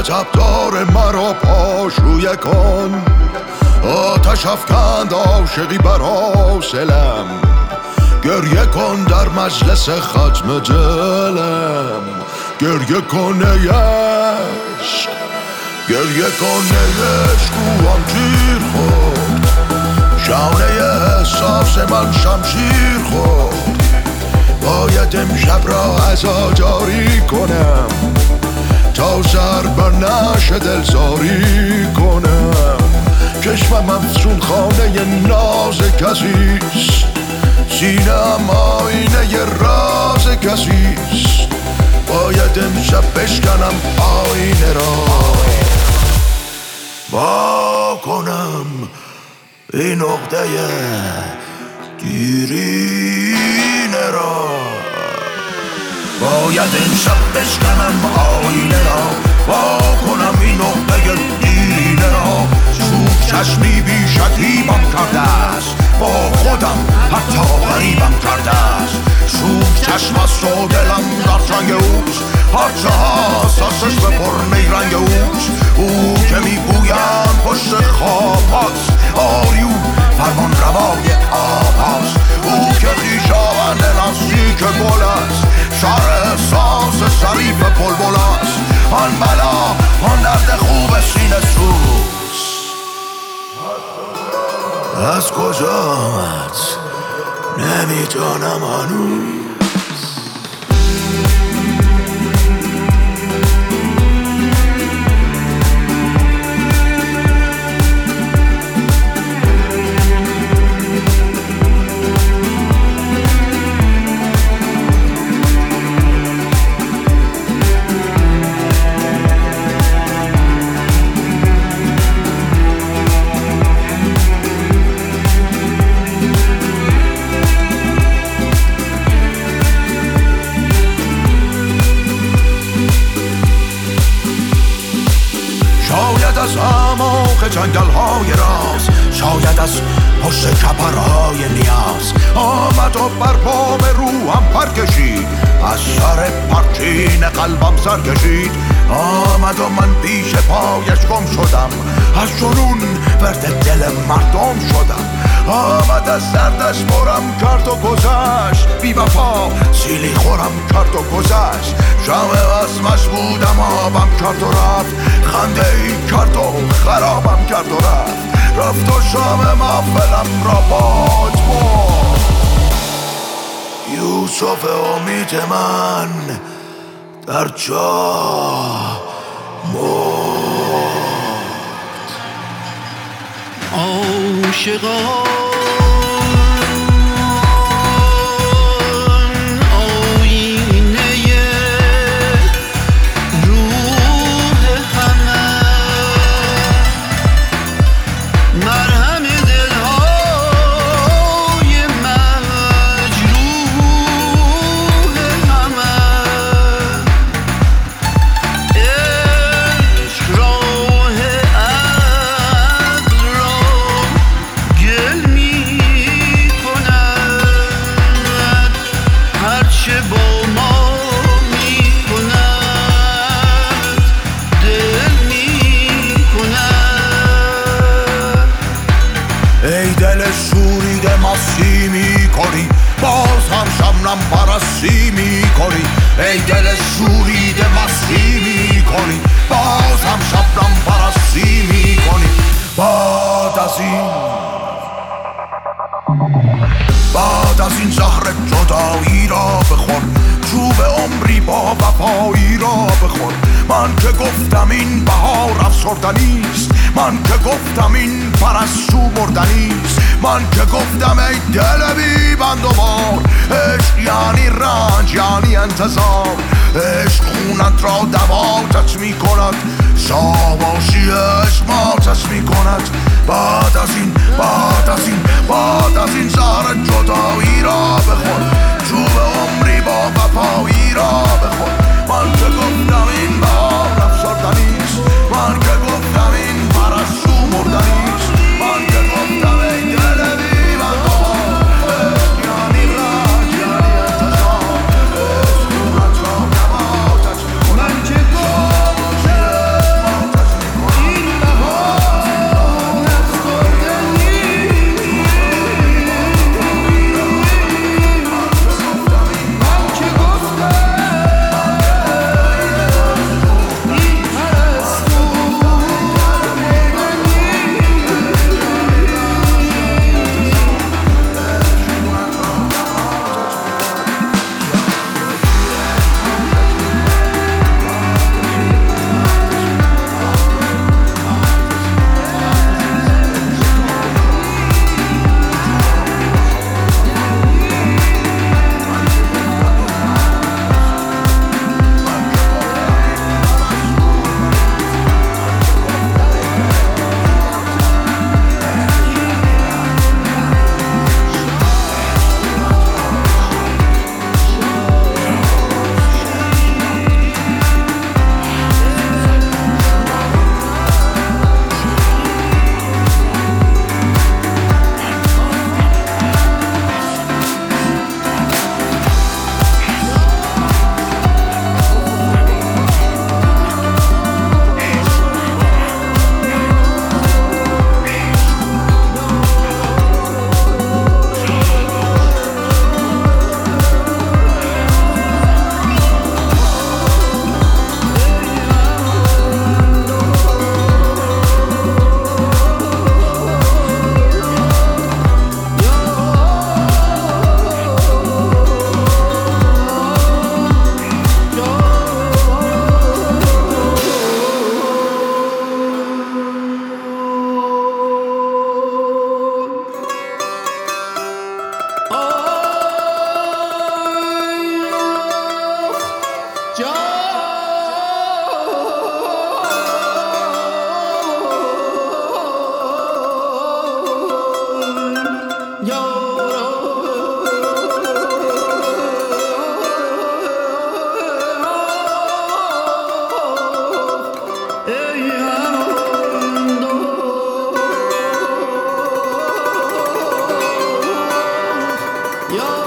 عجبدار مرا پاشویه کن. آتش افکند عاشقی بر حاصلم، گریه کن در مجلس ختم دلم. گریه کن ای عشق، گریه کن ای عشق، کوام تیر خورد، شانه احساس من شمشیر خورد. باید امشب را عزاداری کنم تا ضربه نشه دلزاری کنم. چشمم افسون خانه ناز کسیست، سینه‌ام آینه راز کسیست. باید امشب بشکنم آینه را، با کنم این عقده دیرینه را. باید امشب بشکنم آینه را، با کنم این عقده دیرینه را. چوب چشمی بی شکیبم کرده است، با خودم حتی غریبم کرده است. چوب چشم است و دلم در چنگ اوست، هرچه حساسش به پر نیرنگ اوست. او که میگویم پشت خواب هاست، آریو فرمان روای آب هاست. او که خویشاوند نزدیک گل است، شهر احساس شریف بلبل است. آن بلا آن درد خوب سینه سوز از کجا آمد نمیدانم هنوز. شاید از اعماق جنگل های راز، شاید از پشت کپرهای نیاز. آمد و بر بام روحم پر کشید، از سر پرچین قلبم سر کشید. آمد و من پیش پایش گم شدم، از جنون ورد دل مردم شدم. آمد از دردش برم کرد و گذشت، بی وفا سیلی خورم کرد و گذشت. شمع وزمش بودم آبم کرد و رفت، خنده ای کرد و خرابم کرد و رفت. رفت و شام محفلم را باد برد. یوسف امید من در جا مرد. عاشقان مستی می کنی، باز هم شبنم پرستی می کنی. ای دل شوریده مستی می کنی، باز هم شبنم پرستی می کنی. بعد از این زهر جدایی را بخور، چوب عمری با وفایی را بخور. من که گفتم این بهار افسردنیست، من که گفتم این پرستو مردنیست. من که گفتم ای دل بی بند و بار، عشق یعنی رنج یعنی انتظار. عشق خونت را دواتت می کند، شاباشی عشق ماتت می کند. بعد از این زهر جدایی را بخور، چوب عمری با وفایی را بخور. من که گفتم این بهار افسردنیست، من که گفتم این پرستو مردنیست. من که گفتم ای دل بی بند و بار، عشق یعنی رنج یعنی انتظار. عشق خونت را نباتت می کند، من که گفتم یا